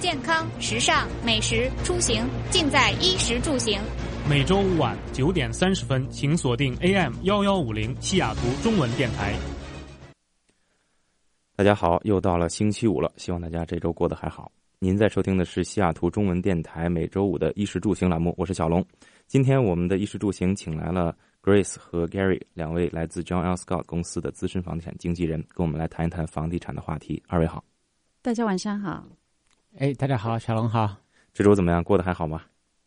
健康、时尚、美食、出行，尽在衣食住行。 每周五晚9点30分，请锁定 AM1150西雅图中文电台。 大家好，又到了星期五了，希望大家这周过得还好。您在收听的是西雅图中文电台每周五的衣食住行栏目，我是小龙。今天我们的衣食住行请来了 Grace 和 Gary 两位来自 John L. Scott 公司的资深房地产经纪人，跟我们来谈一谈房地产的话题。二位好。 大家晚上好。 大家好，小龙好。 这周怎么样？过得还好吗？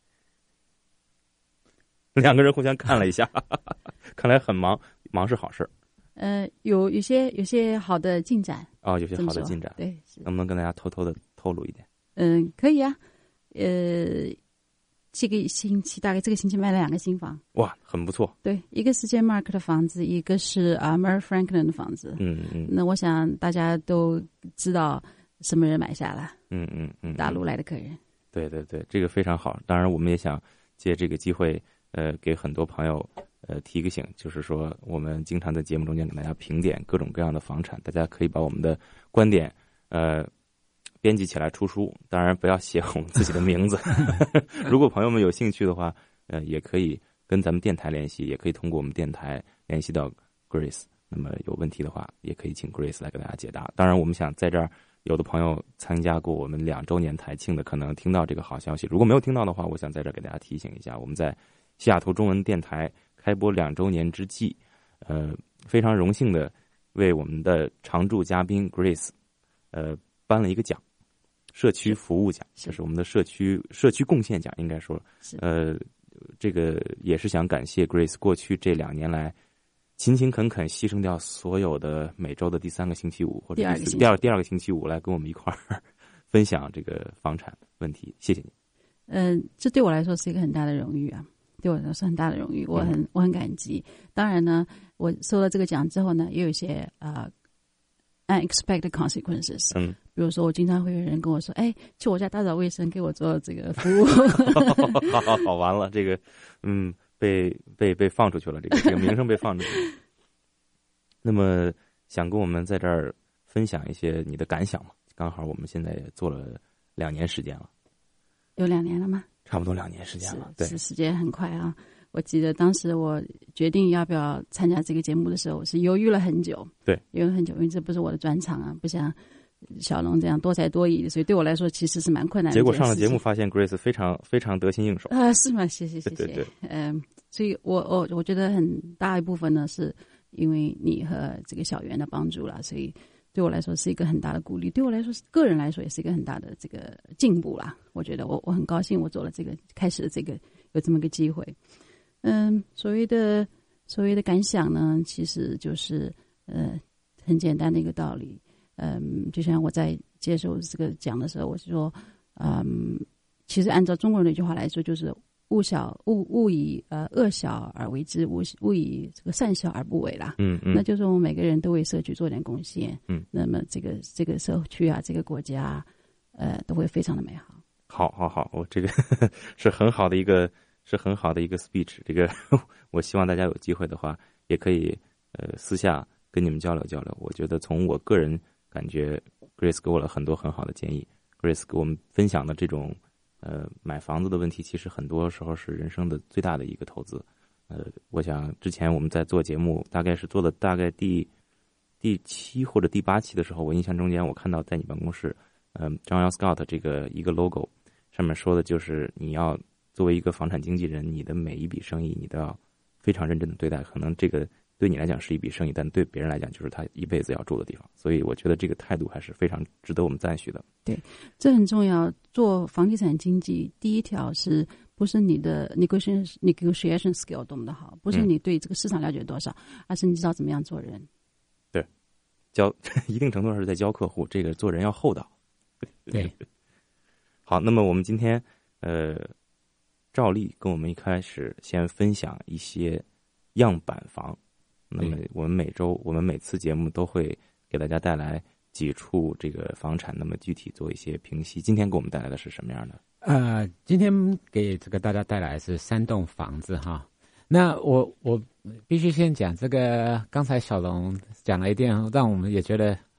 两个人互相看了一下，看来很忙，忙是好事。 有些好的进展。 哦，有些好的进展。 对， 能不能跟大家偷偷的透露一点？ 可以啊。这个星期大概这个星期卖了2个新房。 哇，很不错。 对，一个是 J.Mark 的房子，一个是Murray Franklin 的房子。那我想大家都知道什么人买下了。大陆来的客人。对， 这个非常好。当然，我们也想借这个机会，给很多朋友提个醒，就是说我们经常在节目中间给大家评点各种各样的房产，大家可以把我们的观点编辑起来出书，当然不要写我们自己的名字。如果朋友们有兴趣的话，也可以跟咱们电台联系，也可以通过我们电台联系到 Grace。那么有问题的话，也可以请 Grace 来给大家解答。当然，我们想在这儿，有的朋友参加过我们2周年台庆的，可能听到这个好消息。如果没有听到的话，我想在这儿给大家提醒一下，我们在西雅图中文电台开播2周年之际，非常荣幸的为我们的常驻嘉宾 Grace，颁了一个奖。社区服务奖，就是我们的社区贡献奖，应该说，这个也是想感谢 Grace 过去这2年来勤勤恳恳牺牲掉所有的每周的第3个星期五或者第二个星期五来跟我们一块儿分享这个房产问题，谢谢你。 这对我来说是一个很大的荣誉啊，对我来说是很大的荣誉，我很感激。当然呢，我收了这个奖之后呢，也有一些unexpected consequences。比如说我经常会有人跟我说，去我家打扫卫生，给我做这个服务。 好，完了，这个被放出去了，这个名声被放出去了。那么想跟我们在这儿分享一些你的感想吗？刚好我们现在也做了2年时间了。 有2年了吗？ 差不多2年时间了。对， 时间很快啊。我记得当时我决定要不要参加这个节目的时候，我是犹豫了很久。对，犹豫了很久，因为这不是我的专长啊，不像小龙这样多才多艺的，所以对我来说其实是蛮困难的。 结果上了节目发现 Grace 非常非常得心应手。 是吗？谢谢。 对。 所以我觉得很大一部分呢，是因为你和这个小袁的帮助啦，所以对我来说是一个很大的鼓励，对我来说个人来说也是一个很大的这个进步啦。我觉得我很高兴，我做了这个开始的这个有这么个机会。所谓的感想呢，其实就是很简单的一个道理。就像我在接受这个讲的时候，我是说，其实按照中国人的一句话来说，就是勿以恶小而为之，勿以这个善小而不为啦。那就是我们每个人都为社区做点贡献。那么这个社区啊，这个国家，都会非常的美好。 好，我这个是很好的一个 speech。这个我希望大家有机会的话，也可以私下跟你们交流交流。我觉得从我个人感觉 ，Grace 给我了很多很好的建议。Grace 给我们分享的这种买房子的问题，其实很多时候是人生的最大的一个投资。我想之前我们在做节目，大概是做的大概第7或者第8期的时候，我印象中间我看到在你办公室，John L. Scott 这个一个 logo 上面说的就是你要作为一个房产经纪人，你的每一笔生意你都要非常认真的对待。可能这个对你来讲是一笔生意，但对别人来讲就是他一辈子要住的地方。所以我觉得这个态度还是非常值得我们赞许的。 对，这很重要。做房地产经纪，第一条是不是你的 negotiation skill 多么的好，不是你对这个市场了解多少，而是你知道怎么样做人。 对，一定程度上是在教客户，这个做人要厚道。 对。 好，那么我们今天照例跟我们一开始先分享一些样板房。那么我们每次节目都会给大家带来几处这个房产，那么具体做一些评析。今天给我们带来的是什么样的？ 今天给这个大家带来的是3栋房子哈。那我必须先讲这个，刚才小龙讲了一点让我们也觉得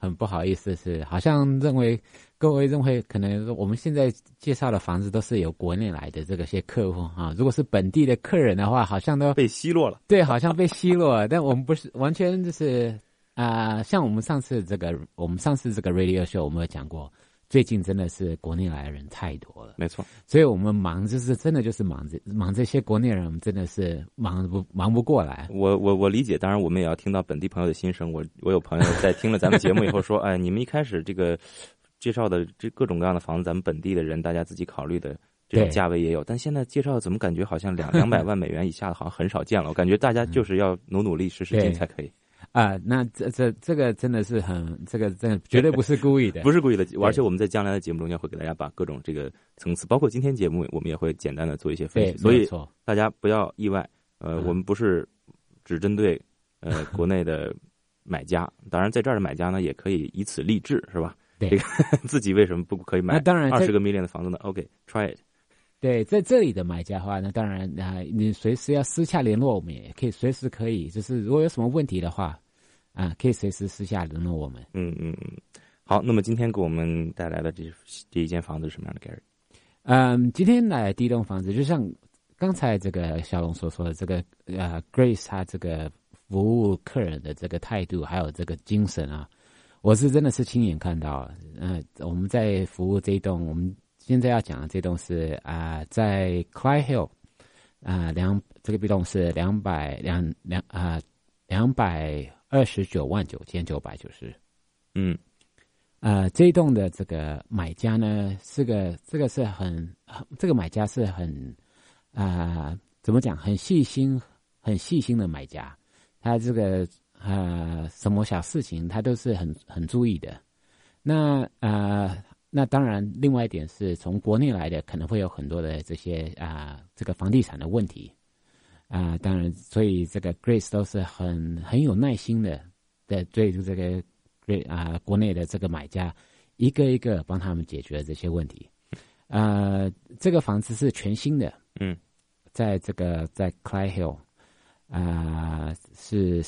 很不好意思，是好像各位认为可能我们现在介绍的房子都是由国内来的这个些客户啊，如果是本地的客人的话，好像都被奚落了。 对，好像被奚落了。但我们不是完全就是像我们上次这个 radio show 我们有讲过。最近真的是国内来的人太多了， 没错， 所以我们忙就是真的就是忙这些国内人，我们真的是忙不过来。 我理解，当然我们也要听到本地朋友的心声。我有朋友在听了咱们节目以后说，哎，你们一开始这个介绍的这各种各样的房子，咱们本地的人大家自己考虑的这种价位也有，但现在介绍怎么感觉好像200万美元以下的好像很少见了？我感觉大家就是要努力使劲才可以。 那这个真的是这个真的绝对不是故意的， 不是故意的，而且我们在将来的节目中间会给大家把各种这个层次，包括今天节目我们也会简单的做一些分析，所以大家不要意外。我们不是只针对国内的买家，当然在这儿的买家呢也可以以此励志，是吧？ 对， 这个自己为什么不可以买20个 million 的房子呢 ？OK，try it。 对，在这里的买家的话，那当然你随时要私下联络我们，也可以随时可以，就是如果有什么问题的话，可以随时私下联络我们。 好，那么今天给我们带来的这一间房子是什么样的 Gary？ 今天来第一栋房子，就像刚才这个小龙所说的，这个Grace 他这个服务客人的这个态度，还有这个精神啊，我是真的是亲眼看到。我们在服务这一栋，我们现在要讲的这栋是在 Clyde Hill 这个 B 栋是2299990。这一栋的这个买家呢，这个买家是很怎么讲，很细心的买家，他这个什么小事情他都是很注意的。那当然，另外一点是从国内来的，可能会有很多的这些这个房地产的问题当然，所以这个 Grace 都是很有耐心的对这个国内的这个买家一个一个帮他们解决这些问题。这个房子是全新的，在 Clyde Hill 是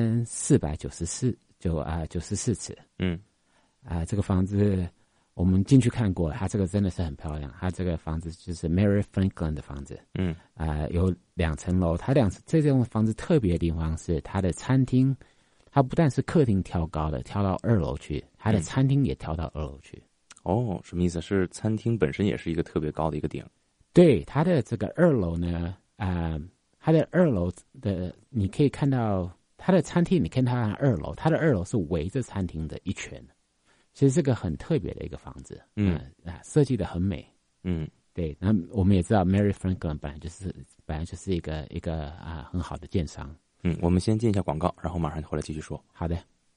4494尺。这个房子我们进去看过，它这个真的是很漂亮。它这个房子就是 Mary Franklin 的房子，有2层楼。这栋房子特别的地方是它的餐厅，它不但是客厅挑高的，挑到2楼去，它的餐厅也挑到2楼去。 什么意思？是餐厅本身也是一个特别高的一个顶？ 对，它的这个2楼呢，它的2楼的你可以看到它的餐厅，你看它2楼，它的2楼是围着餐厅的一圈。其实这个很特别的一个房子，设计的很美，对。那我们也知道 Mary Franklin 本来就是一个很好的建商， 我们先进一下广告，然后马上回来继续说。 好的。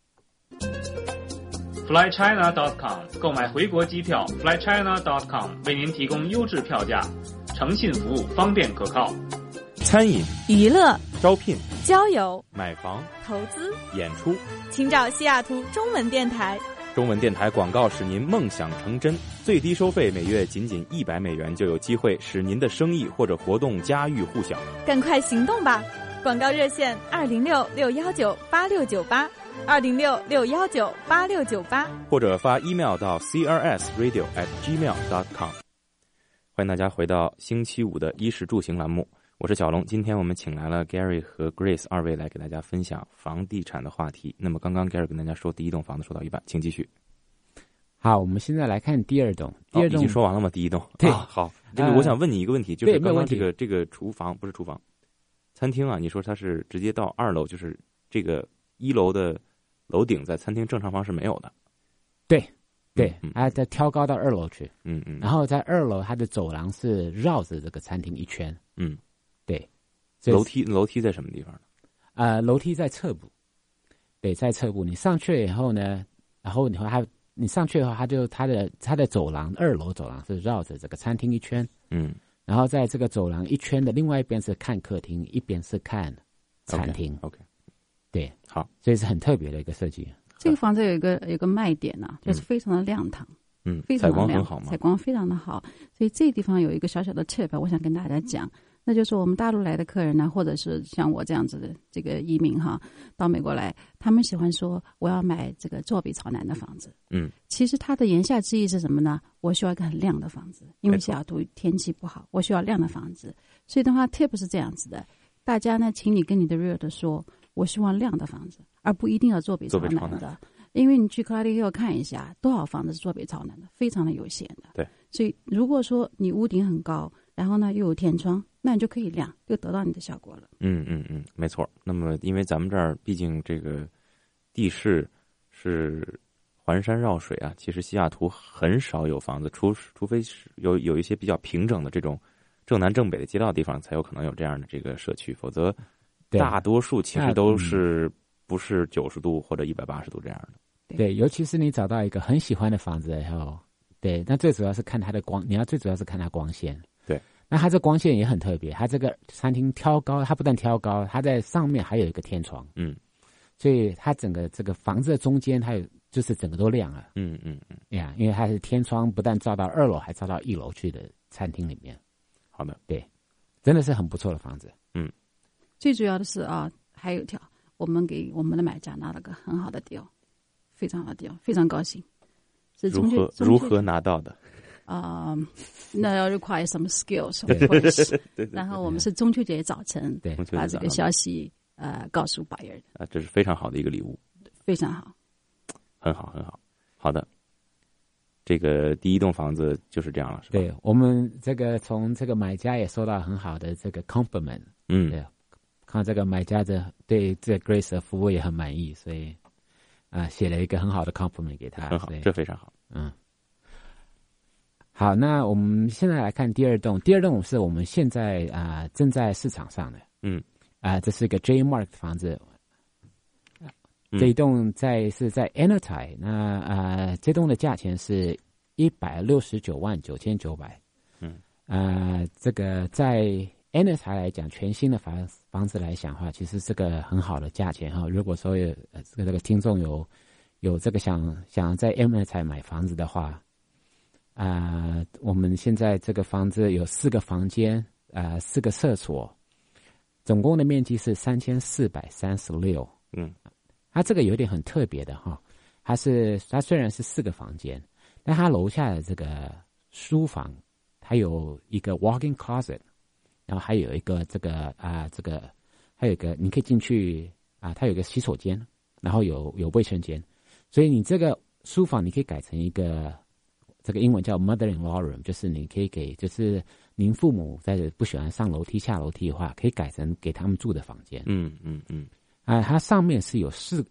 FlyChina.com 购买回国机票 ，FlyChina.com 为您提供优质票价，诚信服务，方便可靠。 餐饮、 娱乐、 招聘、 交友、 买房、 投资、 演出， 请找西雅图中文电台。 中文电台广告使您梦想成真，最低收费每月仅100美元，就有机会使您的生意或者活动家喻户晓。 赶快行动吧！广告热线206-619-8698，206-619-8698， 或者发 email 到 crsradio@gmail.com。 欢迎大家回到星期五的衣食住行栏目，我是小龙。今天我们请来了 Gary 和 Grace 二位来给大家分享房地产的话题。那么刚刚 Gary 跟大家说第一栋房子说到一半，请继续。 好，我们现在来看第二栋。第二栋已经说完了吗？第一栋。 对， 好。这个我想问你一个问题，就是刚刚这个厨房不是厨房，餐厅啊，你说它是直接到2楼，就是这个1楼的楼顶在餐厅正常房是没有的。 对，它再挑高到2楼去，然后在2楼它的走廊是绕着这个餐厅一圈，对。 楼梯在什么地方呢？ 楼梯在侧部，对，在侧部。你上去以后呢，然后你上去以后，它的走廊2楼走廊是绕着这个餐厅一圈，然后在这个走廊一圈的另外一边是看客厅，一边是看餐厅。 OK， 对， 好， 所以是很特别的一个设计。 这个房子有一个卖点啊，就是非常的亮堂， 采光非常的亮， 很好嘛， 采光非常的好。所以这个地方有一个小小的 tip， 我想跟大家讲。 那就是我们大陆来的客人呢，或者是像我这样子的这个移民哈，到美国来，他们喜欢说我要买这个坐北朝南的房子。其实它的言下之意是什么呢？我需要一个很亮的房子，因为西雅图天气不好，我需要亮的房子。所以的话 tip 是这样子的，大家呢，请你跟你的 realtor 说，我希望亮的房子，而不一定要坐北朝南的。因为你去 Clardy Hill 看一下，多少房子是坐北朝南的，非常的有限的。 对， 所以如果说你屋顶很高，然后呢又有天窗，那你就可以亮，就得到你的效果了。 没错。那么因为咱们这儿毕竟这个地势是环山绕水啊，其实西雅图很少有房子，除非是有一些比较平整的这种正南正北的街道地方，才有可能有这样的这个社区，否则大多数其实都是不是90度或者180度这样的。 对，尤其是你找到一个很喜欢的房子以后，对，那最主要是看它的光，你要最主要是看它光线。 对， 那它这光线也很特别，它这个餐厅挑高，它不但挑高，它在上面还有一个天窗，所以它整个这个房子的中间，它有就是整个都亮了，呀，因为它是天窗，不但照到2楼，还照到1楼去的餐厅里面。 好的， 对，真的是很不错的房子。 最主要的是啊，还有一条，我们给我们的买家拿了个很好的 deal， 非常好的 deal， 非常高兴。是如何拿到的？ 那要 require some skills of course。然后我们是中秋节早晨把这个消息告诉 buyer 的。 这是非常好的一个礼物。 非常好。 很好，很好。好的，这个第一栋房子就是这样了，是吧？ 对，我们这个从这个买家也收到很好的这个 compliment。对，看这个买家对这 Grace 的服务也很满意，所以写了一个很好的 compliment 给他。 很好，这非常好。 好，那我们现在来看第二栋。第二栋是我们现在正在市场上的。这是一个 J Mark 的房子。这一栋是在 Anatai， 那这栋的价钱是1699900。这个在 Anatai 来讲，全新的房子来讲的话，其实是个很好的价钱哈。如果说这个听众有这个想在 Anatai 买房子的话，我们现在这个房子有4个房间，4个厕所，总共的面积是3436。它这个有点很特别的哈，它虽然是4个房间，但它楼下的这个书房，它有一个 walk-in closet， 然后还有一个还有一个你可以进去它有一个洗手间，然后有卫生间，所以你这个书房你可以改成一个这个英文叫 mother-in-law room， 就是你可以就是您父母在不喜欢上楼梯下楼梯的话，可以改成给他们住的房间。它上面有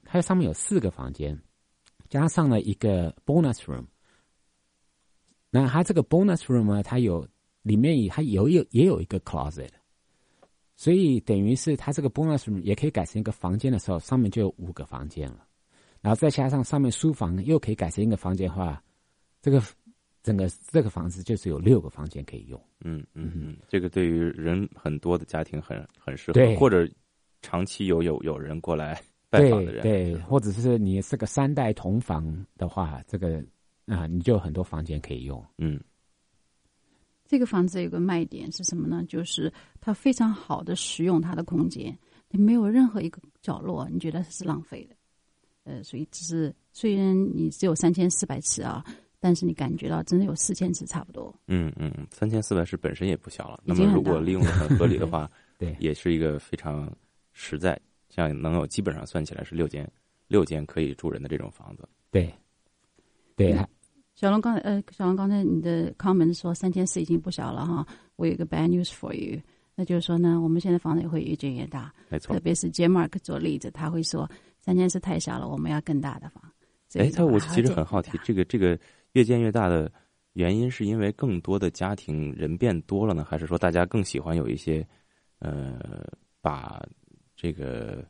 4个房间，加上了一个 bonus room。那它这个 bonus room 呢，它里面也有一个 closet， 所以等于是它这个 bonus room 也可以改成一个房间的时候，上面就有5个房间了。然后再加上上面书房又可以改成一个房间的话，整个这个房子就是有6个房间可以用。 这个对于人很多的家庭很适合，或者长期有人过来拜访的人， 对，或者是你是个3代同房的话，这个你就有很多房间可以用。 这个房子有个卖点是什么呢？就是它非常好的使用它的空间，你没有任何一个角落你觉得是浪费的。所以虽然你只有3400尺但是你感觉到真的有4000尺差不多。 3400尺本身也不小了。那么如果利用的很合理的话， 对， 也是一个非常实在，像能有基本上算起来是6间可以住人的这种房子。 对。 小龙刚才你的 comment 说3400已经不小了哈。我有一个 bad news for you， 那就是说呢，我们现在房子也会越建越大。 没错。 特别是 J Mark 做例子，他会说3400太小了，我们要更大的房。 我其实很好奇，这个越建越大的原因是因为更多的家庭人变多了呢，还是说大家更喜欢有一些把这个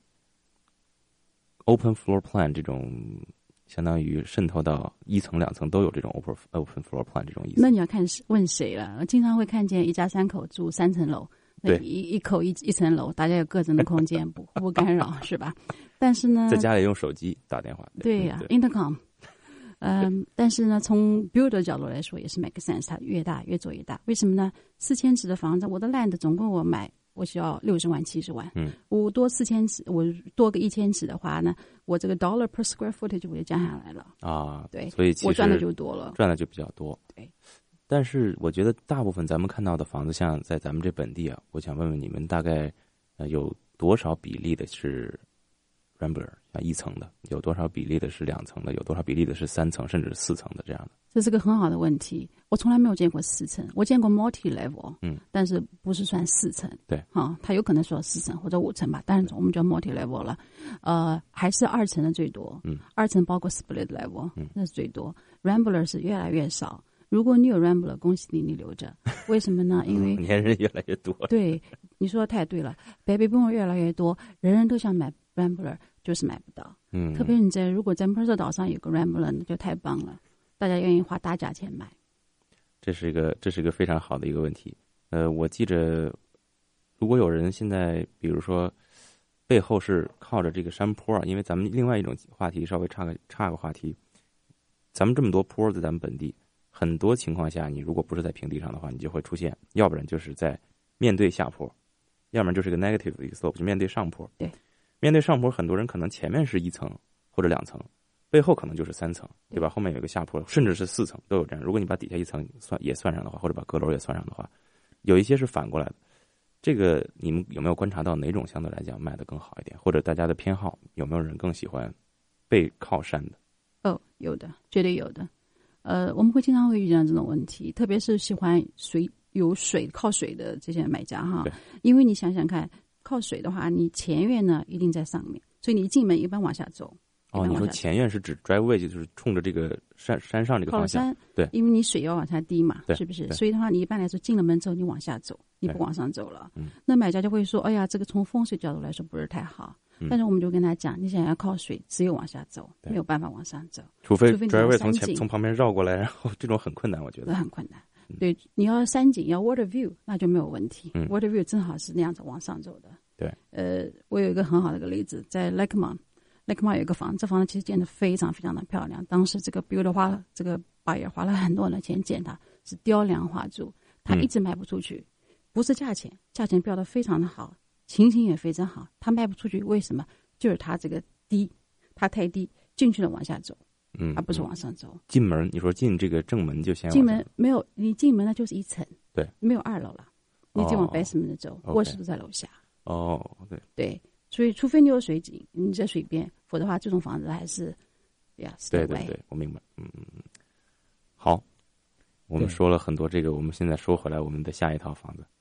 open floor plan 这种相当于渗透到1层2层都有这种 open floor plan 这种意思？那你要看问谁了。我经常会看见一家3口住3层楼， 对， 一口一层楼，大家有各自的空间，互不干扰，是吧？但是呢， 在家里用手机打电话。 对呀，intercom。 但是呢，从 build 的角度来说，也是 make sense， 它越大越做越大。为什么呢？4000尺的房子，我的 land 总共我需要60万70万，我多4000尺，我多个1000尺的话呢，我这个 dollar per square footage 我就降下来了啊。对， 所以其实我赚的就多了， 赚的就比较多。 对， 但是我觉得大部分咱们看到的房子，像在咱们这本地啊，我想问问你们，大概有多少比例的是 Rambler 像1层的，有多少比例的是2层的，有多少比例的是3层甚至4层的这样的？ 这是个很好的问题，我从来没有见过4层，我见过 multi level， 但是不是算4层。 对， 它有可能说4层或者5层吧，但是我们叫 multi level 了，还是2层的最多，2层包括 split level，那是最多。Rambler 是越来越少。如果你有 Rambler， 恭喜你，你留着。为什么呢？因为年人越来越多。 对，你说的太对了 ，baby boomer 越来越多，人人都想买 Rambler， 就是买不到。特别你如果在 Mercer 岛上有个 Rambler， 那就太棒了，大家愿意花大价钱买。 这是一个非常好的一个问题。我记着，如果有人现在，比如说背后是靠着这个山坡，因为咱们另外一种话题，稍微岔个话题，咱们这么多坡在咱们本地。很多情况下，你如果不是在平地上的话，你就会出现，要不然就是在面对下坡，要不然就是个 negative 的一个 slope， 就面对上坡。 对， 面对上坡，很多人可能前面是1层或者2层，背后可能就是3层，对吧？后面有一个下坡，甚至是4层都有这样。如果你把底下1层也算上的话，或者把阁楼也算上的话，有一些是反过来的。这个你们有没有观察到哪种相对来讲卖得更好一点，或者大家的偏好有没有人更喜欢背靠山的？ 有的，绝对有的。我们经常会遇见这种问题，特别是喜欢靠水的这些买家哈。因为你想想看，靠水的话，你前院呢一定在上面，所以你一进门一般往下走。 你说前院是指 driveway， 就是冲着这个山上这个方向。靠山， 对，因为你水要往下滴嘛，是不是？ 对， 所以的话，你一般来说进了门之后，你往下走，你不往上走了。那买家就会说：“哎呀，这个从风水角度来说不是太好。”但是我们就跟他讲，你想要靠水，只有往下走，没有办法往上走， 除非 driveway 从旁边绕过来，然后这种很困难，我觉得很困难。对，你要山景，要 water view， 那就没有问题。water view 正好是那样子往上走的。 对， 我有一个很好的一个例子，在 Lakeman 有一个房子，这房子其实建得非常非常的漂亮。当时这个 builder 这个 buyer 花了很多的钱建它，是雕梁画柱，它一直卖不出去，不是价钱标得非常的好。情形也非常好，他卖不出去，为什么？就是他这个低，他太低，进去了往下走，而不是往上走。 进门，你说进这个正门就先进门没有，你进门那就是1层， 对， 没有2楼了，你就往 basement 走，卧室都在楼下。对，所以除非你有水景，你在水边，否则的话，这种房子还是对，我明白。好，我们说了很多这个，我们现在说回来，我们的下一套房子。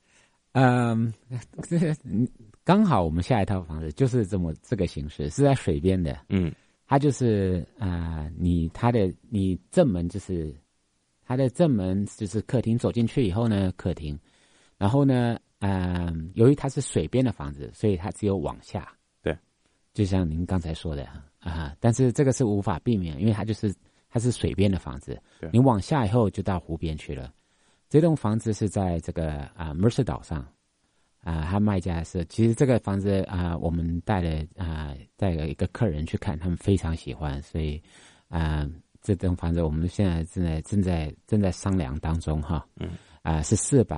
刚好我们下一套房子就是这个形式，是在水边的。它就是你正门就是它的正门就是客厅，走进去以后呢，客厅，然后呢，由于它是水边的房子，所以它只有往下。 对， 就像您刚才说的但是这个是无法避免，因为它是水边的房子，你往下以后就到湖边去了。这栋房子是在这个Mercer 岛上他卖家其实这个房子我们带了一个客人去看，他们非常喜欢，所以这栋房子我们现在正在商量当中哈。是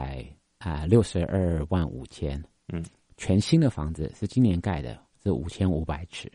462万5千，全新的房子是今年盖的，是5500尺。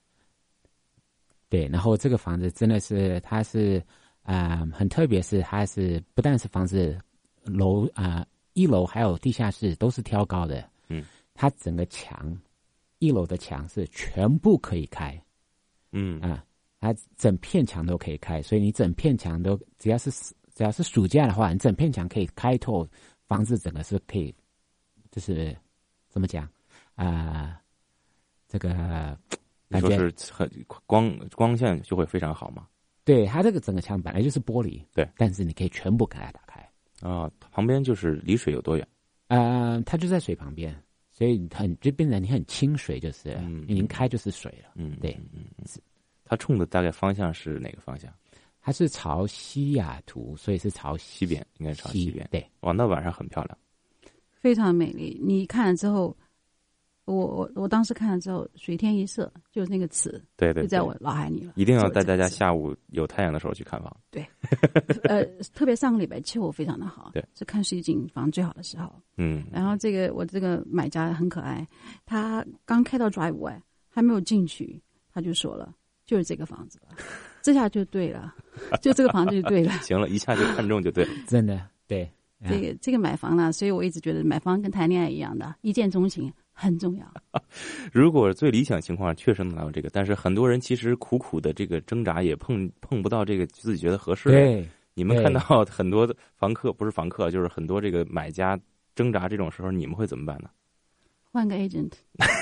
对，然后这个房子真的是它是很特别，是它是不但是房子楼1楼还有地下室都是挑高的，它整个墙1楼的墙是全部可以开，它整片墙都可以开，所以你整片墙都只要是暑假的话，你整片墙可以开透，房子整个是可以，就是怎么讲这个你说是很光线就会非常好吗？ 对，它这个整个墙本来就是玻璃， 对， 但是你可以全部给它打开。 旁边就是离水有多远？ 它就在水旁边，所以就变成你很清水，就是你拧开就是水了。对， 它冲的大概方向是哪个方向？ 它是朝西雅图，所以是朝西边，应该朝西边。 对， 哇，那晚上很漂亮， 非常美丽。你看了之后， 我当时看了之后，水天一色，就是那个词， 对对， 就在我脑海里了。 一定要带大家下午有太阳的时候去看房。 对，特别上个礼拜气候非常的好， 对， 是看实景房最好的时候。然后我这个买家很可爱，他刚开到 driveway 还没有进去，他就说了，就是这个房子了，这下就对了，就这个房子就对了。 行了，一下就看中就对了， 真的对。 这个买房呢，所以我一直觉得买房跟谈恋爱一样的，一见钟情很重要。 如果最理想情况确实能拿到这个，但是很多人其实苦苦的这个挣扎也碰不到这个自己觉得合适的。 对， 你们看到很多房客，不是房客，就是很多这个买家挣扎这种时候，你们会怎么办呢？ 换个 agent。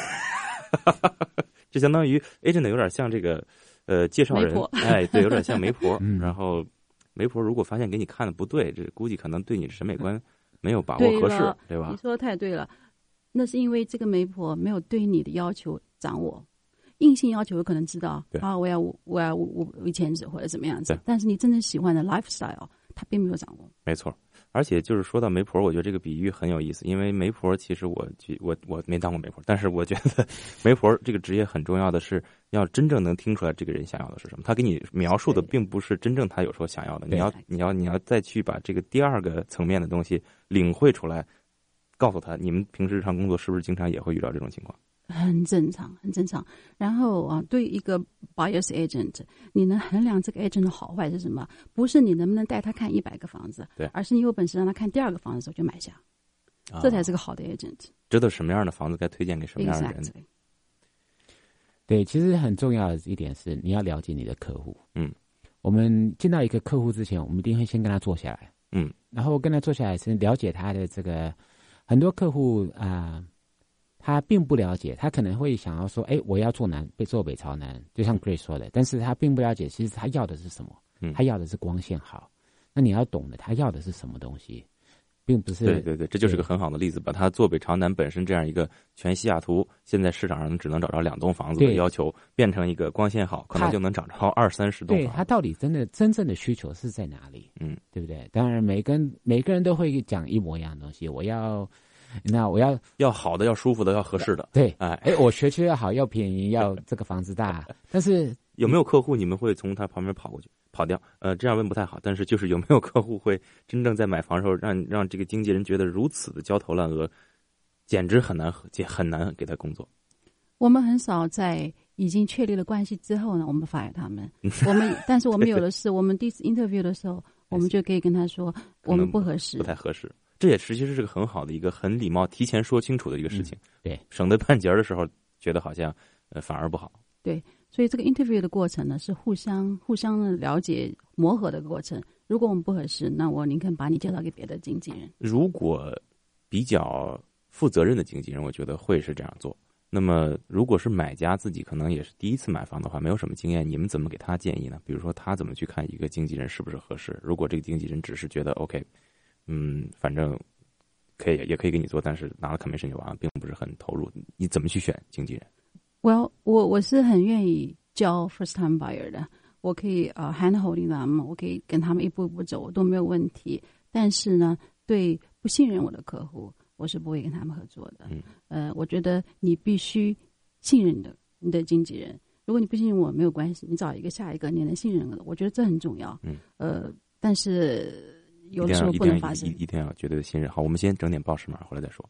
这相当于 agent 有点像这个介绍人，哎，对，有点像媒婆。然后媒婆如果发现给你看的不对，这估计可能对你的审美观没有把握合适，对吧？ 你说的太对了，那是因为这个媒婆没有对你的要求掌握，硬性要求有可能知道啊，我要5000纸或者怎么样子，但是你真正喜欢的 lifestyle， 他并没有掌握。 没错，而且就是说到媒婆，我觉得这个比喻很有意思，因为媒婆其实我没当过媒婆，但是我觉得媒婆这个职业很重要的是要真正能听出来这个人想要的是什么，他给你描述的并不是真正他有时候想要的，你要再去把这个第二个层面的东西领会出来，告诉他你们平时日常工作是不是经常也会遇到这种情况。 很正常，很正常。然后啊，对一个 buyer's agent， 你能衡量这个 agent 的好坏是什么？不是你能不能带他看100个房子， 对， 而是你有本事让他看第二个房子的时候就买下，这才是个好的 agent。 知道什么样的房子该推荐给什么样的人。 Exactly。 对，其实很重要的一点是你要了解你的客户。我们见到一个客户之前，我们一定会先跟他坐下来。然后跟他坐下来是了解他的这个，很多客户他并不了解，他可能会想要说，我要做北朝南，就像 Grace 说的，但是他并不了解，其实他要的是什么？他要的是光线好。那你要懂得他要的是什么东西，并不是。 对，这就是个很好的例子，把他坐北朝南本身这样一个全西雅图现在市场上只能找着2栋房子的要求，变成一个光线好，可能就能找着20-30栋房子。 对，他到底真正的需求是在哪里？对不对？当然，每个人都会讲一模一样的东西，我要好的，要舒服的，要合适的。 对，我学区要好，要便宜，要这个房子大。但是有没有客户你们会从他旁边跑掉？这样问不太好，但是就是有没有客户会真正在买房的时候让这个经纪人觉得如此的焦头烂额，简直很难给他工作。 我们很少在已经确立了关系之后呢，我们fire他们。但是我们有的是，我们第一次 interview 的时候，我们就可以跟他说，我们不合适， 不太合适。这也其实是个很好的一个很礼貌提前说清楚的一个事情。 对， 省得半截的时候觉得好像反而不好。 对，所以这个 interview 的过程呢是互相的了解磨合的过程。如果我们不合适，那我宁肯把你介绍给别的经纪人。 如果比较负责任的经纪人，我觉得会是这样做。那么如果是买家自己可能也是第一次买房的话，没有什么经验，你们怎么给他建议呢？比如说他怎么去看一个经纪人是不是合适？如果这个经纪人只是觉得 OK，反正也可以给你做，但是拿了 commission 就完了，并不是很投入，你怎么去选经纪人？ 我是很愿意教 first time buyer 的，我可以hand holding them， 我可以跟他们一步一步走，都没有问题。但是呢，对不信任我的客户，我是不会跟他们合作的。我觉得你必须信任你的经纪人。如果你不信任我，没有关系，你找下一个你能信任的，我觉得这很重要。但是有的时候不能发生， 一定要绝对的信任。好，我们先整点报时码，回来再说。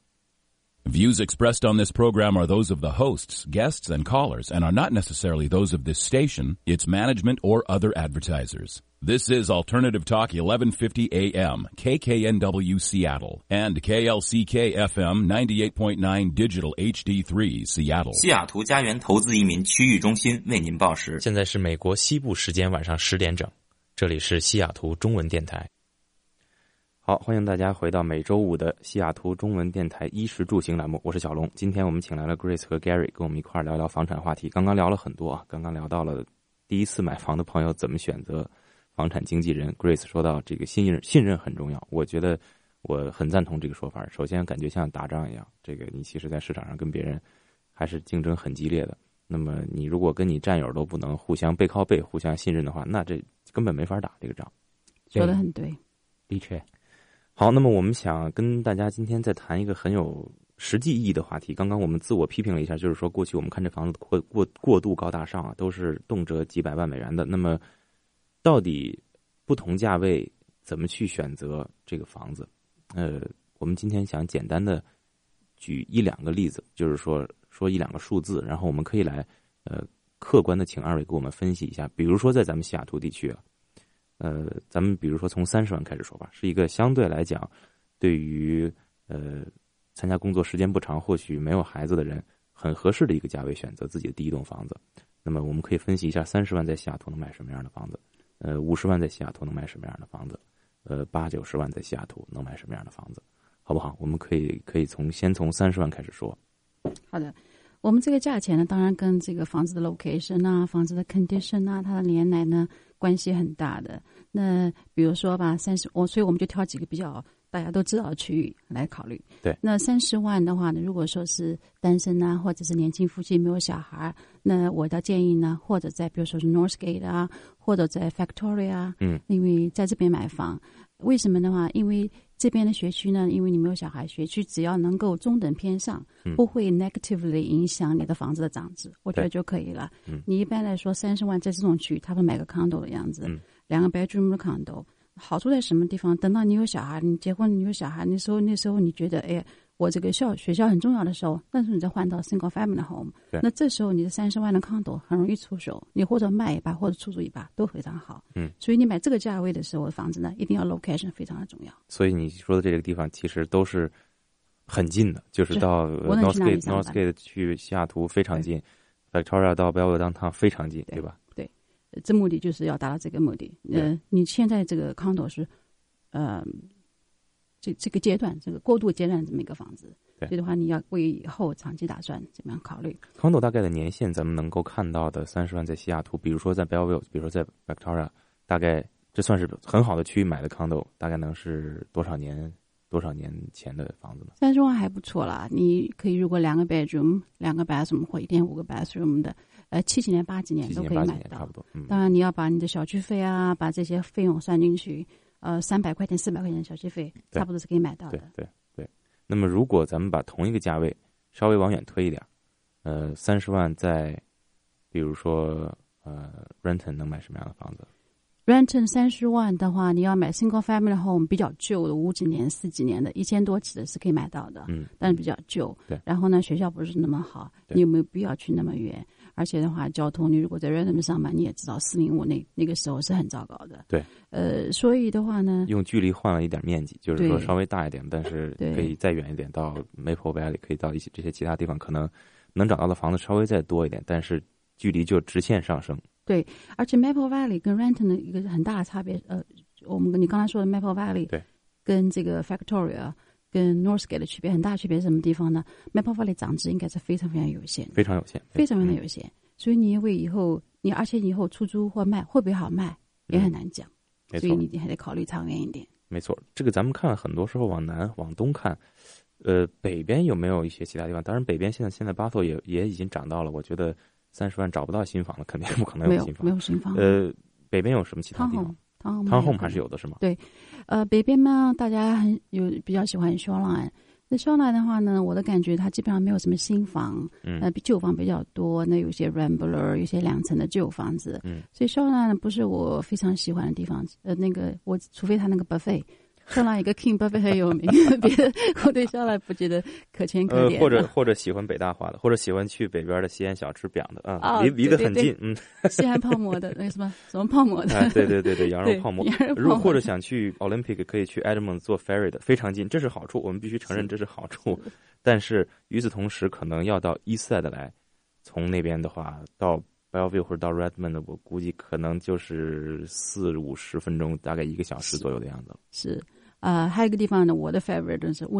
Views expressed on this program are those of the hosts, guests, and callers, and are not necessarily those of this station, its management, or other advertisers. This is Alternative Talk 1150 AM, KKNW Seattle, and KLCK FM 98.9 Digital HD3 Seattle. 西雅图家园投资移民区域中心为您报时。 现在是美国西部时间晚上10点整，这里是西雅图中文电台。好，欢迎大家回到每周五的西雅图中文电台衣食住行栏目，我是小龙。今天我们请来了 Grace 和 Gary 跟我们一块聊聊房产话题。刚刚聊了很多啊，刚刚聊到了第一次买房的朋友怎么选择房产经纪人。Grace 说到这个信任很重要，我觉得我很赞同这个说法。首先感觉像打仗一样，这个你其实在市场上跟别人还是竞争很激烈的。那么你如果跟你战友都不能互相背靠背互相信任的话，那这根本没法打这个仗。 说得很对， 的确。 好，那么我们想跟大家今天再谈一个很有实际意义的话题。刚刚我们自我批评了一下，就是说过去我们看这房子过度高大上啊，都是动辄几百万美元的。那么到底不同价位怎么去选择这个房子？我们今天想简单的举一两个例子，就是说一两个数字，然后我们可以来客观的请二位给我们分析一下。比如说在咱们西雅图地区啊，咱们比如说从30万开始说吧，是一个相对来讲对于参加工作时间不长，或许没有孩子的人很合适的一个价位选择自己的第一栋房子。那么我们可以分析一下30万在西雅图能买什么样的房子，50万在西雅图能买什么样的房子，80-90万在西雅图能买什么样的房子，好不好？我们可以先从30万开始说。 好的，我们这个价钱呢，当然跟这个房子的 location 啊、房子的 condition 啊、它的年来呢关系很大的。那比如说吧所以我们就挑几个比较大家都知道的区域来考虑。 对， 那30万的话呢，如果说是单身啊，或者是年轻夫妻没有小孩，那我的建议呢，或者在比如说是 Northgate 啊，或者在 Victoria， 因为在这边买房，为什么的话，因为这边的学区呢，因为你没有小孩，学区只要能够中等偏上，不会 negatively 影响你的房子的涨值，我觉得就可以了。你一般来说30万在这种区域，他们买个 condo 的样子，2个 bedroom 的 condo。好处在什么地方？等到你有小孩，你结婚，你有小孩，那时候你觉得，哎，我这个学校很重要的时候，但是你再换到 single family home， 那这时候你的30万的 condo 很容易出手，你或者卖一把，或者出租一把都非常好。所以你买这个价位的时候，房子呢一定要 location 非常的重要。 所以你说的这个地方其实都是很近的，就是到 Northgate 去西雅图非常近 ，Victoria 到 Bellevue downtown 非常近，对吧？ 这目的就是要达到这个目的。你现在这个 condo 是，这个阶段，这个过渡阶段这么一个房子，所以的话，你要为以后长期打算怎么样考虑 ？condo 大概的年限，咱们能够看到的30万在西雅图，比如说在 Bellevue， 比如说在 Victoria， 大概这算是很好的区域买的 condo， 大概能是多少年前的房子呢 ？30万还不错啦，你可以如果2个 bedroom、2个 bathroom 或1.5个 bathroom 的。7几年、8几年都可以买到， 差不多。 当然你要把你的小区费啊，把这些费用算进去，300块钱、400块钱的小区费，差不多是可以买到的。 对。那么如果咱们把同一个价位稍微往远推一点，30万在，比如说Renton 能买什么样的房子 ？Renton 30万的话，你要买 single family home 比较旧的5几年、4几年的1000多起的是可以买到的，但是比较旧。 对。 然后呢，学校不是那么好，你有没有必要去那么远？而且的话，交通你如果在 Renton 上班，你也知道405那个时候是很糟糕的。 对。 所以的话呢， 用距离换了一点面积，就是说稍微大一点，但是可以再远一点到 Maple Valley， 可以到这些其他地方，可能能找到的房子稍微再多一点，但是距离就直线上升。对， 而且 Maple Valley 跟 Renton 的一个很大的差别，你刚才说的 Maple Valley， 对， 跟这个 Victoria 跟 Northgate 的区别，很大的区别是什么地方呢？ Maple Valley 涨值应该是非常非常有限， 非常有限， 非常非常有限。所以你因为而且以后出租或卖会不会好卖也很难讲，所以你还得考虑长远一点。 没错，这个咱们看很多时候往南往东看，北边有没有一些其他地方？当然北边现在巴托也已经涨到了，我觉得30万找不到新房了，肯定不可能有新房。 没有新房。 北边有什么其他地方？Townhome 还是有的是吗？ 对，北边嘛，大家比较喜欢Shoreline。那Shoreline的话呢，我的感觉它基本上没有什么新房，旧房比较多。那有些 Rambler， 有些2层的旧房子，所以Shoreline不是我非常喜欢的地方。我除非它那个 buffet。Shoreline 一个 King buffet 很有名，别的我对Shoreline不觉得可圈可点。 或者喜欢北大化的，或者喜欢去北边的西安小吃表的离得很近。 西安泡馍的那个什么泡馍的， 对，羊肉泡馍。如果或者想去 Olympic， 可以去 Edmonds 坐 ferry 的，非常近，这是好处，我们必须承认这是好处。但是与此同时，可能要到 Eastside 来，从那边的话到 Bellevue 或者到 Redmond， 我估计可能就是40-50分钟，大概1个小时左右的样子。 是。还有一个地方呢，我的 favorite 是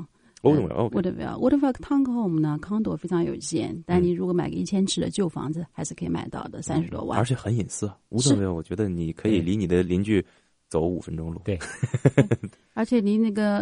Woodinville。Woodinville Townhome 呢 ，condo 非常有限，但你如果买个1000尺的旧房子，还是可以买到的，30多万。 而且很隐私。Woodinville 我觉得你可以离你的邻居走5分钟路。 对。 而且离那个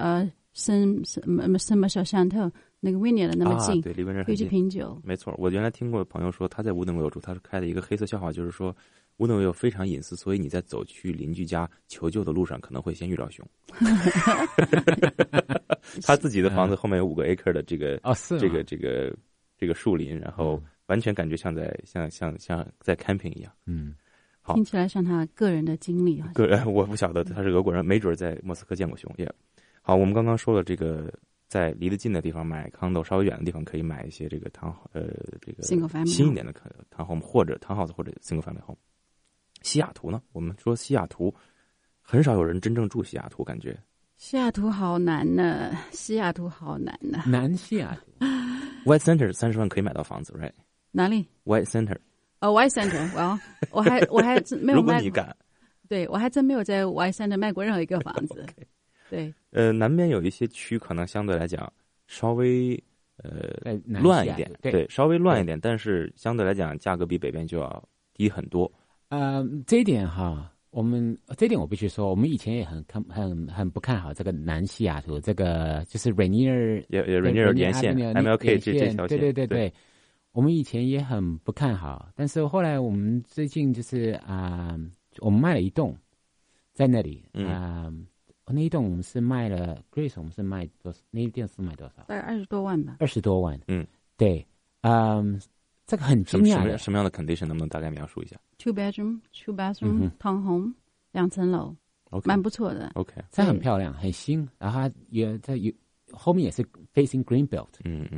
什么小山头那个 Vineyard 那么近， 对，离 Vineyard 可以去品酒。 没错，我原来听过朋友说他在 Woodinville 住，他是开了一个黑色笑话，就是说 Woodinville 非常隐私，所以你在走去邻居家求救的路上可能会先遇到熊。 他自己的房子后面有5个 acre 的这个这个树林，然后完全感觉像在 camping 一样。好， 听起来像他个人的经历啊。 我不晓得他是俄国人，没准在莫斯科见过熊也。好，我们刚刚说了这个。在离得近的地方买 condo， 稍微远的地方可以买一些这个这个新一点的townhome 或者 townhouse 或者 single family home。西雅图呢？我们说西雅图很少有人真正住西雅图，感觉西雅图好难呢， 南西雅图。 White Center 30万可以买到房子 ，right？ 哪里 ？White Center。 White Center， 我还没有卖。 如果你敢， 对我还真没有在 White Center 卖过任何一个房子。 okay. 对，南边有一些区可能相对来讲稍微乱一点，对，稍微乱一点，但是相对来讲价格比北边就要低很多。 这一点哈，这一点我必须说，我们以前也很不看好这个南西雅图，这个就是 Rainier 沿线 MLK 这条线， 对，我们以前也很不看好，但是后来我们最近就是我们卖了一栋在那里那一栋我们是卖了 Grace， 我们是卖多少？那一店是卖多少？ 大概20多万吧。 20多万，对，这个很惊讶的。 什么样的 condition 能不能大概描述一下 ？2 bedroom townhome， 2层楼，蛮不错的。 OK， 它很漂亮，很新，然后它有后面也是 facing Greenbelt。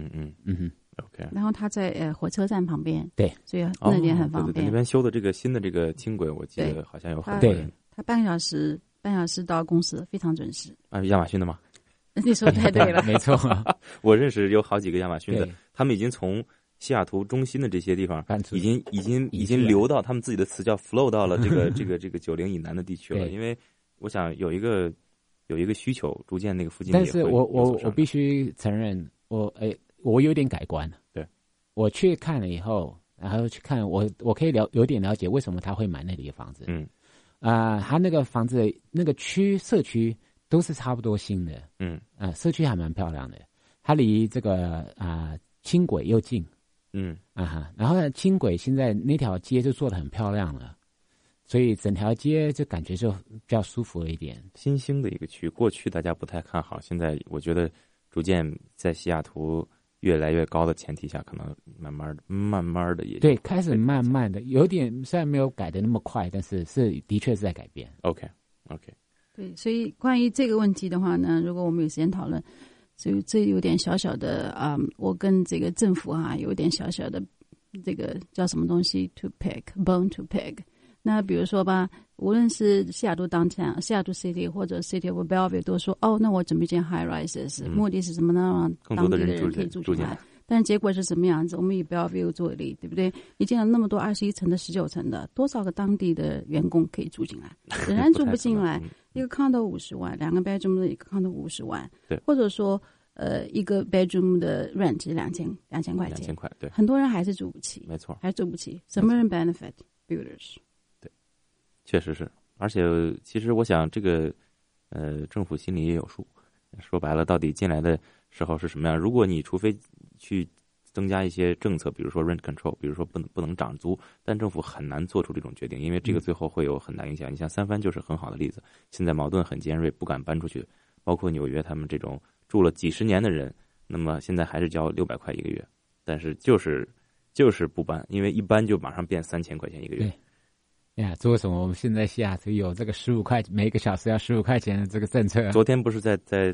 OK， 然后它在火车站旁边， 对， 所以那点很方便。 对，那边修的这个新的这个轻轨，我记得好像有很多人。 它半小时到公司，非常准时。 亚马逊的吗？ 你说太对了， 没错。 我认识有好几个亚马逊的，他们已经从西雅图中心的这些地方，已经流到他们自己的词叫 flow 到了这个90以南的地区了。因为我想有一个需求，逐渐那个附近也会。 但是我必须承认，我有点改观了。 对， 我去看了以后，然后去看我可以有点了解为什么他会买那里的房子。他那个房子那个社区都是差不多新的。社区还蛮漂亮的，它离这个轻轨又近。然后呢，轻轨现在那条街就做得很漂亮了，所以整条街就感觉就比较舒服了一点。 新兴的一个区，过去大家不太看好，现在我觉得逐渐在西雅图越来越高的前提下，可能慢慢的也对，开始慢慢的有点，虽然没有改的那么快，但是的确是在改变。 OK， 对，所以关于这个问题的话呢，如果我们有时间讨论，所以这有点小小的我跟这个政府有点小小的这个叫什么东西 to pick。那比如说吧，无论是西雅图 downtown、西雅图 city 或者 city of Bellevue 都说那我准备建 high rises，目的是什么呢？让当地的人可以住进来。但结果是什么样子？我们以 Bellevue 做例，对不对？你建了那么多21层的、19层的，多少个当地的员工可以住进来？仍然住不进来。一个 condo 50万，2个 bedroom 的一个 condo 50万， 对， 或者说一个 bedroom 的 rent 是2000块钱， 对， 很多人还是住不起， 没错， 还是住不起。什么人 benefit builders？ 对，确实是。而且其实我想这个政府心里也有数，说白了，到底进来的时候是什么样？如果你除非去增加一些政策，比如说 rent control， 比如说不能涨租，但政府很难做出这种决定，因为这个最后会有很大影响。你像三藩就是很好的例子，现在矛盾很尖锐，不敢搬出去。包括纽约，他们这种住了几十年的人，那么现在还是交600块一个月，但是就是不搬，因为一搬就马上变3000块钱一个月。 对呀，这为什么我们现在西雅图有这个15块每个小时要15块钱的这个政策？ 昨天不是在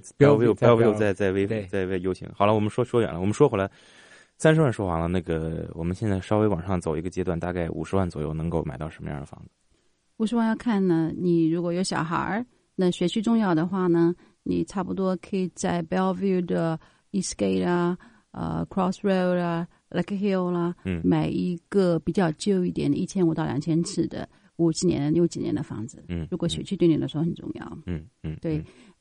Bellevue 在为游行。好了，我们说远了，我们说回来，30万说完了，那个我们现在稍微往上走一个阶段，大概50万左右能够买到什么样的房子 ？50万要看呢，你如果有小孩，那学区重要的话呢，你差不多可以在 Bellevue 的 Eastgate Crossroad Lake Hill 啦，买一个比较旧一点的1500到2000尺的5几年、6几年的房子。如果学区对你来说很重要。对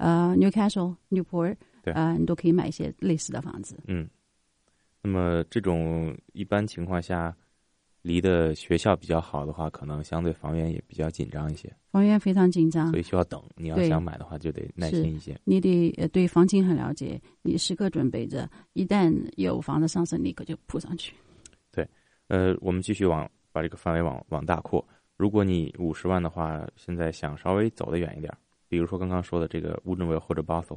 ，Newcastle、Newport， 你都可以买一些类似的房子。 那么这种一般情况下，离的学校比较好的话，可能相对房源也比较紧张一些。 房源非常紧张， 所以需要等。你要想买的话，就得耐心一些。 你得对房情很了解，你时刻准备着，一旦有房子上升，立刻就扑上去。 对，我们继续把这个范围往大扩。如果你50万的话，现在想稍微走得远一点，比如说刚刚说的这个 Woodinville 或者 Bothell，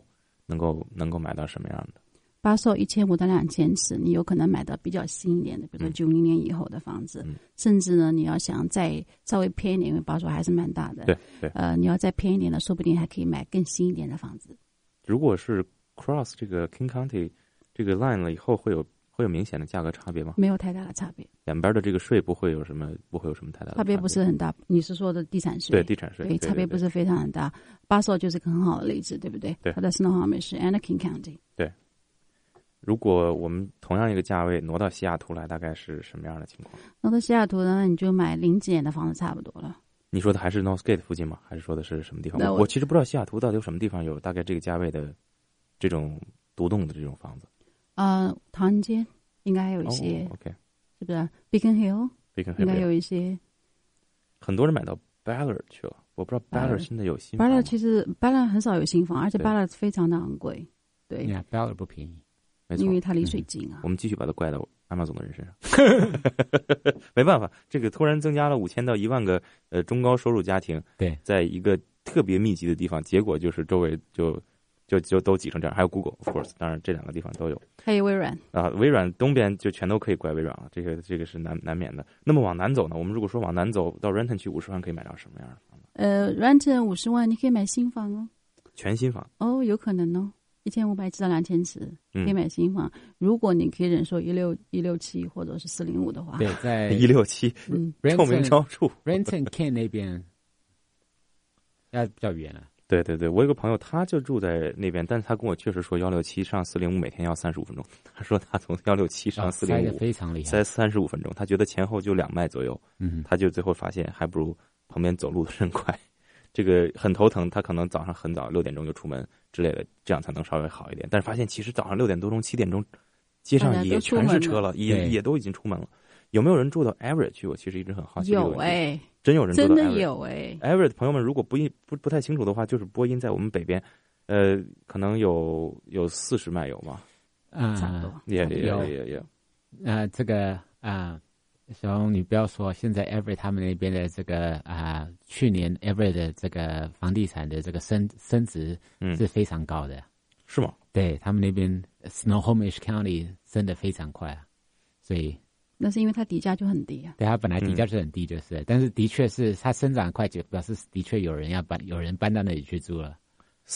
能够买到什么样的？ 巴售1500到2000尺，你有可能买到比较新一点的，比如说90年以后的房子，甚至呢，你要想再稍微偏一点，因为巴售还是蛮大的， 对， 你要再偏一点的，说不定还可以买更新一点的房子。如果是 cross 这个 King County 这个 line 了以后，会有明显的价格差别吗？ 没有太大的差别， 两边的这个税不会有什么太大的差别，不是很大。你是说的地产税？ 对，地产税， 对，差别不是非常很大。巴售就是个很好的例子，对不对？ 对， 它的 Snohomish and King County。 对。如果我们同样一个价位挪到西雅图来，大概是什么样的情况？ 挪到西雅图呢，你就买0几年的房子差不多了。 你说的还是 Northgate 附近吗？还是说的是什么地方？我其实不知道西雅图到底有什么地方有大概这个价位的这种独栋的这种房子。 唐人街应该还有一些。 OK， 是不是 Beacon Hill 应该有一些。 很多人买到 Ballard 去了，我不知道 Ballard 现在有新房。 Ballard 其实 Ballard 很少有新房，而且 Ballard 非常的昂贵。对 ，Ballard 不便宜。 没错， 因为它离水近啊。 我们继续把它怪到Amazon的人身上。没办法，这个突然增加了5000到1万个中高收入家庭， 对，在一个特别密集的地方，结果就是周围就都挤成这样。还有 Google of course， 当然这2个地方都有。 还有微软啊，微软东边就全都可以怪微软了，这个是难免的。那么往南走呢？我们如果说往南走到 Renton 去50万可以买到什么样的房子 ？Renton 50万你可以买新房哦， 全新房哦，有可能哦。1500至到2000尺，可以买新房。如果你可以忍受167或者是405的话， 对，在 167，臭名昭著。 Renton Kent 那边要比较远了。 对，我有个朋友，他就住在那边，但是他跟我确实说167上405每天要35分钟。他说他从167上405 非常厉害， 塞35分钟，他觉得前后就2迈左右。他就最后发现还不如旁边走路的人快。这个很头疼，他可能早上很早6点钟就出门之类的，这样才能稍微好一点。但是发现其实早上6点多钟、7点钟，街上也全是车了，也都已经出门了。有没有人住到 Everett 去？我其实一直很好奇。 有真有人住到 Everett， 真的有 Everett 朋友们，如果不太清楚的话，就是波音在我们北边，可能有40迈有吗？ 差不多。 也。 这个小龙，你不要说，现在 Everett 他们那边的这个去年 Everett 的这个房地产的这个升值是非常高的， 是吗？ 对，他们那边 Snohomish County 升得非常快啊，所以那是因为它底价就很低啊。 对，它本来底价就很低，就是，但是的确是它生长快，就表示的确有人搬到那里去住了。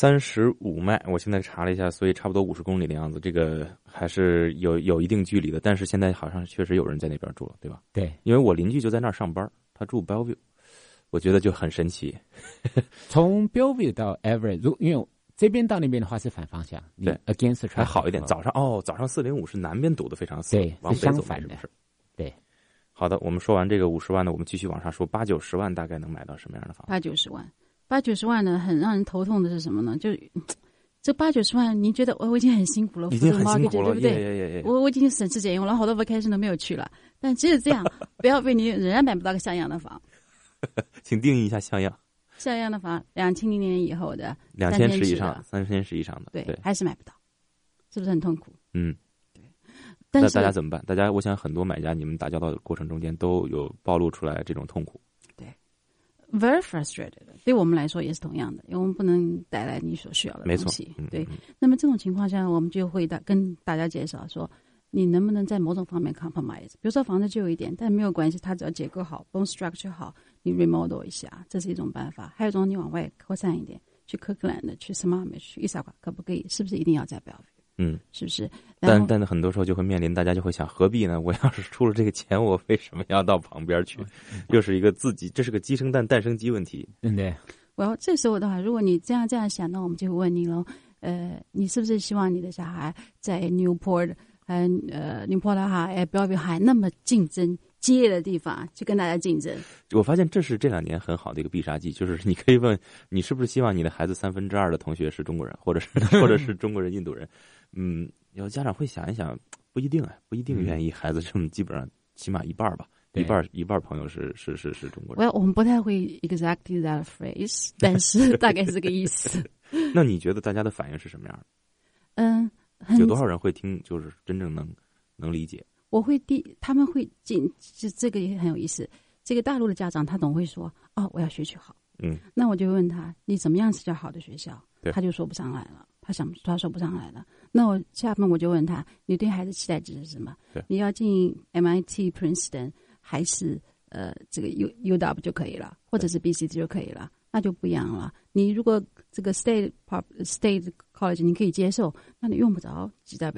35迈，我现在查了一下，所以差不多50公里的样子，这个还是有一定距离的。但是现在好像确实有人在那边住了，对吧？ 对， 因为我邻居就在那儿上班，他住 Bellevue， 我觉得就很神奇。 从 Bellevue 到 Everett， 因为这边到那边的话是反方向， 对 ，against 还好一点。早上405是南边堵得非常死， 对， 往北走相反的，对。 好的，我们说完这个50万呢，我们继续往上说，80-90万大概能买到什么样的房子 ？80-90万呢，很让人头痛的是什么呢？就是这80-90万，你觉得我已经很辛苦了， 已经很辛苦了， 对不对？我已经省吃俭用了，好多 vacation 都没有去了。但即使这样，不要被你仍然买不到个像样的房。 请定义一下像样。 像样的房，2000年以后的 2000尺以上，3000尺以上的， 对，还是买不到，是不是很痛苦？ 对。那大家怎么办？我想很多买家，你们打交道的过程中间都有暴露出来这种痛苦。 Very frustrated， 对我们来说也是同样的，因为我们不能带来你所需要的东西。对，那么这种情况下，我们就会跟大家介绍说，你能不能在某种方面 compromise？ 比如说房子旧一点，但没有关系，它只要结构好 ，bone structure 好，你 remodel 一下，这是一种办法。还有一种，你往外扩散一点，去科克兰的，去 Snohomish， 去伊萨卡，可不可以？是不是一定要在 Bellevue？是不是？ 但很多时候就会面临，大家就会想，何必呢？我要是出了这个钱，我为什么要到旁边去？又是一个这是个鸡生蛋，蛋生鸡问题。 对。 这时候的话，如果你这样想，那我们就会问你喽，你是不是希望你的小孩在 Newport 还Bellevue还那么竞争激烈的地方去跟大家竞争？ 我发现这是这2年很好的一个必杀技，就是你可以问你是不是希望你的孩子2/3的同学是中国人，或者是中国人、印度人。有家长会想一想，不一定愿意孩子这么基本上起码一半吧，一半朋友是中国人。 我们不太会 exactly that phrase， 但是大概是这个意思。 那你觉得大家的反应是什么样的？有多少人会听，就是真正能理解？ 他们会这个也很有意思。这个大陆的家长他总会说，我要学区好。那我就问他，你怎么样是叫好的学校？他就说不上来了。 他说不上来了。那我下面我就问他，你对孩子期待值是什么？你要进 MIT Princeton 还是这个 UW 就可以了，或者是 BCT 就可以了，那就不一样了。你如果这个 State College 你可以接受，那你用不着挤在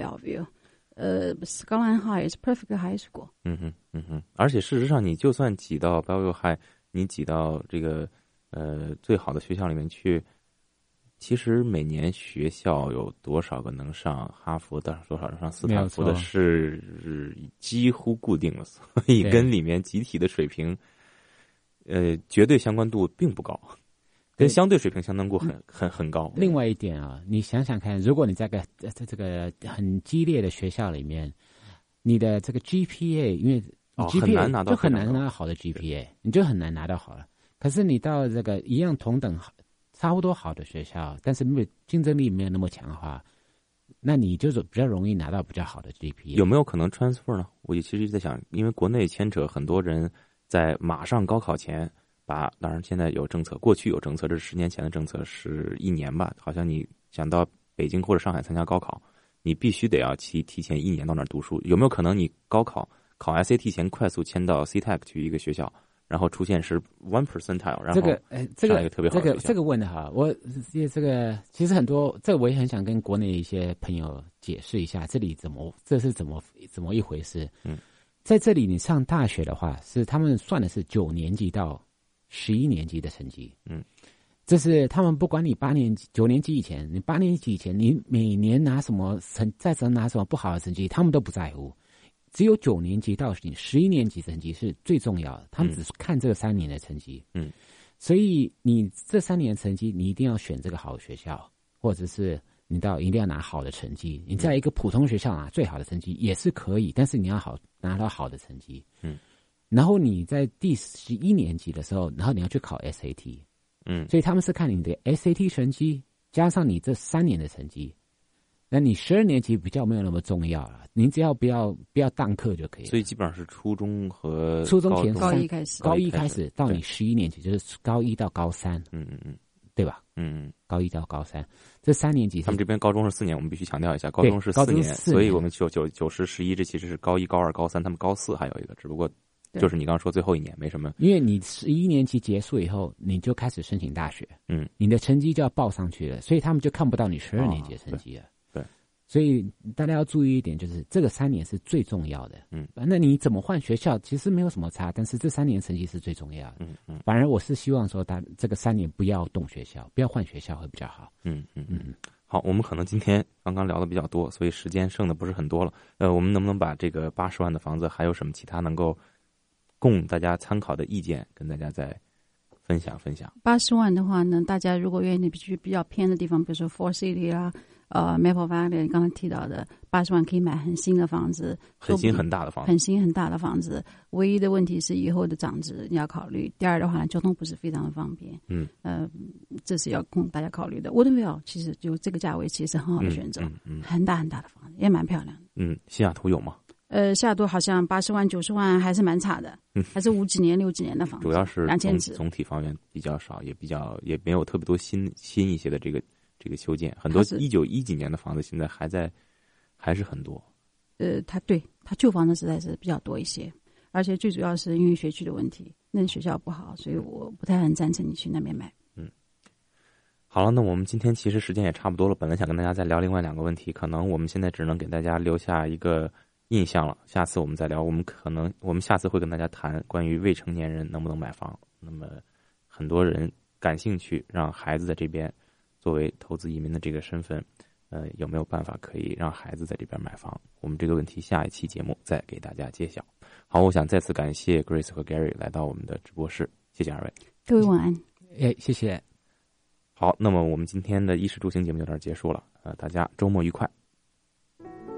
Bellevue。Skyline High is perfect high school。 而且事实上，你就算挤到 Bellevue High， 你挤到这个最好的学校里面去，其实每年学校有多少个能上哈佛的，多少能上斯坦福的是几乎固定了，所以跟里面集体的水平，绝对相关度并不高。跟相对水平相当度很高。 另外一点啊，你想想看，如果你在这个很激烈的学校里面，你的这个 GPA， 因为 GPA 很难拿到， 就很难拿到好的 GPA， 你就很难拿到好了。可是你到这个一样同等差不多好的学校，但是竞争力没有那么强的话，那你就是比较容易拿到比较好的 GPA。 有没有可能 transfer 呢？我其实一直在想，因为国内牵扯很多人在马上高考前。当然现在有政策，过去有政策，这是10年前的政策，是1年吧。好像你想到北京或者上海参加高考，你必须得要提前1年到那儿读书。有没有可能你考 SAT 前快速迁到 CTEC 去一个学校，然后出现是 1 percentile， 然后上一个特别好的学校？ 这个问的哈，我这个其实很多，这我也很想跟国内一些朋友解释一下，这是怎么一回事？在这里你上大学的话，是他们算的是9年级到11年级的成绩，这是他们不管你9年级以前，你8年级以前，你每年拿什么再拿什么不好的成绩，他们都不在乎。只有9年级到你11年级成绩是最重要的，他们只是看这个3年的成绩。所以你这3年的成绩，你一定要选这个好的学校，或者是你一定要拿好的成绩。你在一个普通学校拿最好的成绩也是可以，但是你要拿到好的成绩。然后你在第11年级的时候，然后你要去考 SAT， 所以他们是看你的 SAT 成绩加上你这3年的成绩，那你12年级比较没有那么重要了，你只要不要当课就可以了。 所以基本上是初中前高一开始到你11年级，就是高1到高3，对吧？高1到高3这3年级， 他们这边高中是4年，我们必须强调一下，高中是4年，所以我们9、10、11这其实是高1、高2、高3，他们高4还有一个，只不过。就是你刚刚说最后1年没什么， 因为你11年级结束以后，你就开始申请大学，你的成绩就要报上去了，所以他们就看不到你12年级的成绩了。 对， 所以大家要注意一点，就是这个3年是最重要的。那你怎么换学校其实没有什么差，但是这3年成绩是最重要的。反而我是希望说，这个3年不要动学校，不要换学校会比较好。 好，我们可能今天刚刚聊的比较多，所以时间剩的不是很多了。我们能不能把这个80万的房子还有什么其他能够供大家参考的意见跟大家再分享 ？80万的话呢，大家如果愿意去比较偏的地方，比如说 Fort City 啦，Maple Valley 刚才提到的80万可以买很新的房子， 很新很大的房子。唯一的问题是以后的涨值你要考虑。第二的话呢，交通不是非常的方便。这是要供大家考虑的。Woodinville其实就这个价位其实很好的选择，很大很大的房子也蛮漂亮的。 西雅图有吗？ 西雅图好像80万、90万还是蛮差的，还是5几年、6几年的房子， 主要是 2000尺。 总体房源比较少，也没有特别多新一些的这个修建，很多1910几年的房子现在还是很多。 它旧房子实在是比较多一些，而且最主要是因为学区的问题，那学校不好，所以我不太很赞成你去那边买。 好了，那我们今天其实时间也差不多了，本来想跟大家再聊另外2个问题，可能我们现在只能给大家留下一个印象了，下次我们再聊。我们下次会跟大家谈关于未成年人能不能买房。那么很多人感兴趣，让孩子在这边作为投资移民的这个身份，有没有办法可以让孩子在这边买房？我们这个问题下一期节目再给大家揭晓。好，我想再次感谢 Grace 和 Gary 来到我们的直播室，谢谢2位。 各位晚安。 谢谢。 好，那么我们今天的衣食住行节目就到这儿结束了。大家周末愉快。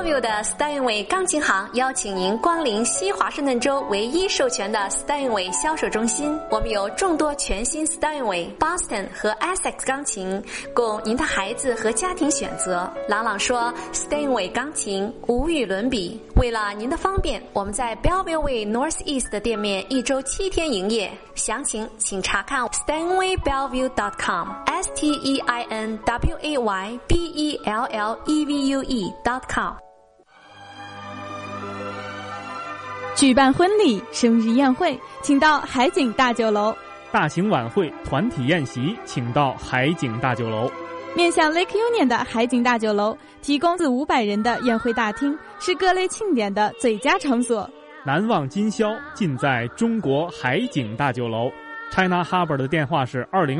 Bellevue 的 Steinway 钢琴行邀请您光临西华盛顿州唯一授权的 Steinway 销售中心。我们有众多全新 Steinway、Boston 和 Essex 钢琴，供您的孩子和家庭选择。朗朗说 Steinway 钢琴无与伦比。为了您的方便，我们在 Bellevue Way Northeast 的店面1周7天营业。详情请查看 SteinwayBellevue.com。SteinwayBellevue.com。 举办婚礼、生日宴会，请到海景大酒楼； 大型晚会、团体宴席，请到海景大酒楼。 面向 Lake Union 的海景大酒楼，提供400-500人的宴会大厅，是各类庆典的最佳场所。 难忘今宵，尽在中国海景大酒楼。China Harbor 的电话是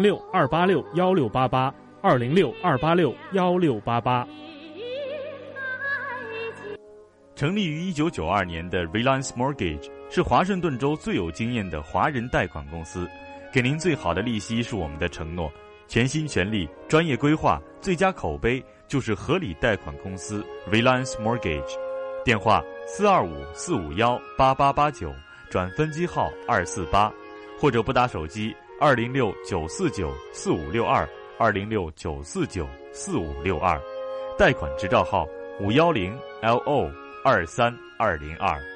206-286-1688，206-286-1688。 成立于1992年的 Reliance Mortgage 是华盛顿州最有经验的华人贷款公司，给您最好的利息是我们的承诺，全心全力、专业规划、最佳口碑就是合理贷款公司 Reliance Mortgage。电话425-451-8889，转分机号248，或者拨打手机206-949-4562，206-949-4562，贷款执照号510LO23202。